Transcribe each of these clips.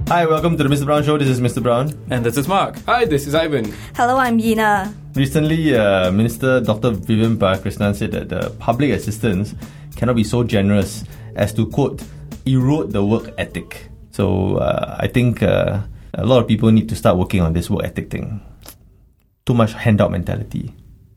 Hi, welcome to the Mr. Brown Show. This is Mr. Brown. And this is Mark. Hi, this is Ivan. Hello, I'm Yina. Recently, Minister Dr. Vivian Balakrishnan said that the public assistance cannot be so generous as to, quote, erode the work ethic. So I think a lot of people need to start working on this work ethic thing. Too much handout mentality.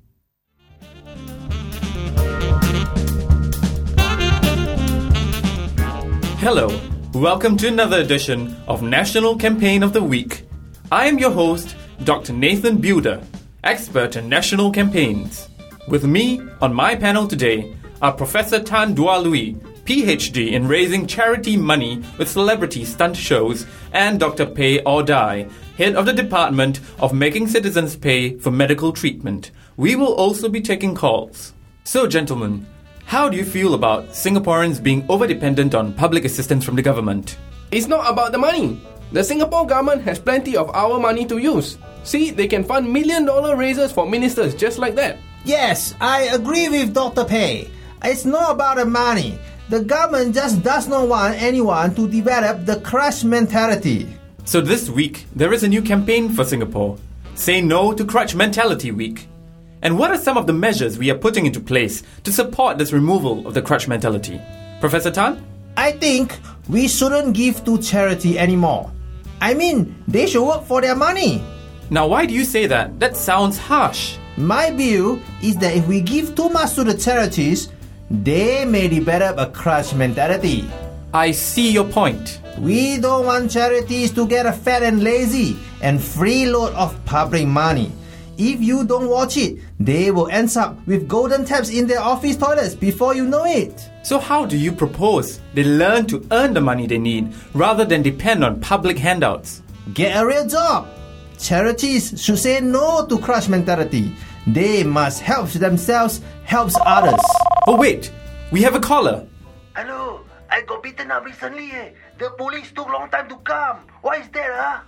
Hello, welcome to another edition of National Campaign of the Week. I am your host, Dr. Nathan Builder, expert in national campaigns. With me on my panel today are Professor Tan Dua Lui, PhD in raising charity money with celebrity stunt shows, and Dr. Pei Ordai, head of the Department of Making Citizens Pay for Medical Treatment. We will also be taking calls. So, gentlemen, how do you feel about Singaporeans being over-dependent on public assistance from the government? It's not about the money. The Singapore government has plenty of our money to use. See, they can fund $1 million raises for ministers just like that. Yes, I agree with Dr. Pei. It's not about the money. The government just does not want anyone to develop the crutch mentality. So this week, there is a new campaign for Singapore. Say No to Crutch Mentality Week. And what are some of the measures we are putting into place to support this removal of the crutch mentality? Professor Tan? I think we shouldn't give to charity anymore. I mean, they should work for their money. Now, why do you say that? That sounds harsh. My view is that if we give too much to the charities, they may develop a crutch mentality. I see your point. We don't want charities to get fat and lazy and freeload of public money. If you don't watch it, they will end up with golden taps in their office toilets before you know it. So how do you propose they learn to earn the money they need rather than depend on public handouts? Get a real job. Charities should say no to crutch mentality. They must help themselves, help others. Oh wait, we have a caller. Hello, I got beaten up recently. The police took long time to come. Why is that,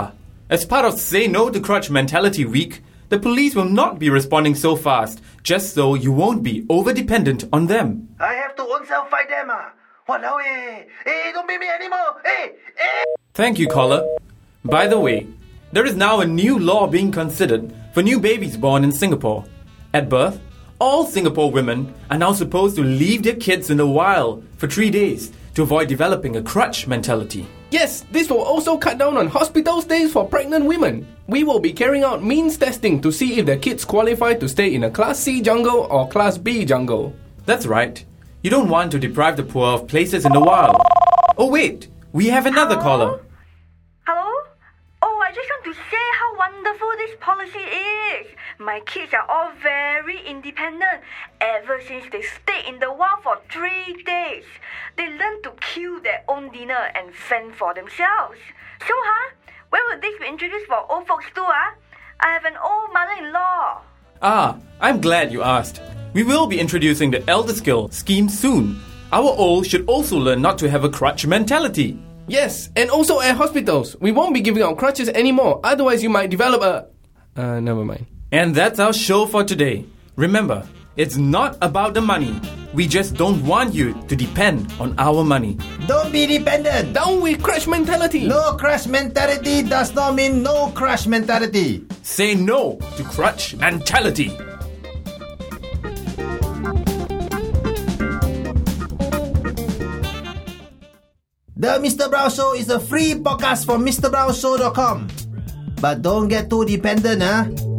As part of Say No to Crutch Mentality Week, the police will not be responding so fast, just so you won't be over-dependent on them. I have to own self fight them, Walao, don't beat me anymore, Thank you, caller. By the way, there is now a new law being considered for new babies born in Singapore. At birth, all Singapore women are now supposed to leave their kids in the wild for 3 days to avoid developing a crutch mentality. Yes, this will also cut down on hospital stays for pregnant women. We will be carrying out means testing to see if the kids qualify to stay in a Class C jungle or Class B jungle. That's right. You don't want to deprive the poor of places in the wild. Oh wait, we have another caller. Hello? Oh, I just want to say how wonderful this policy is. My kids are all very independent ever since they stayed in the wild for 3 days. They learn to kill their own dinner and fend for themselves. So, when will this be introduced for old folks too, I have an old mother-in-law. I'm glad you asked. We will be introducing the Elder Skill scheme soon. Our old should also learn not to have a crutch mentality. Yes, and also at hospitals. We won't be giving out crutches anymore. Otherwise, you might develop a... never mind. And that's our show for today. Remember, it's not about the money. We just don't want you to depend on our money. Don't be dependent. Down with crutch mentality. No crutch mentality does not mean no crutch mentality. Say no to crutch mentality. The Mr. Brown Show is a free podcast from MrBrownShow.com. But don't get too dependent,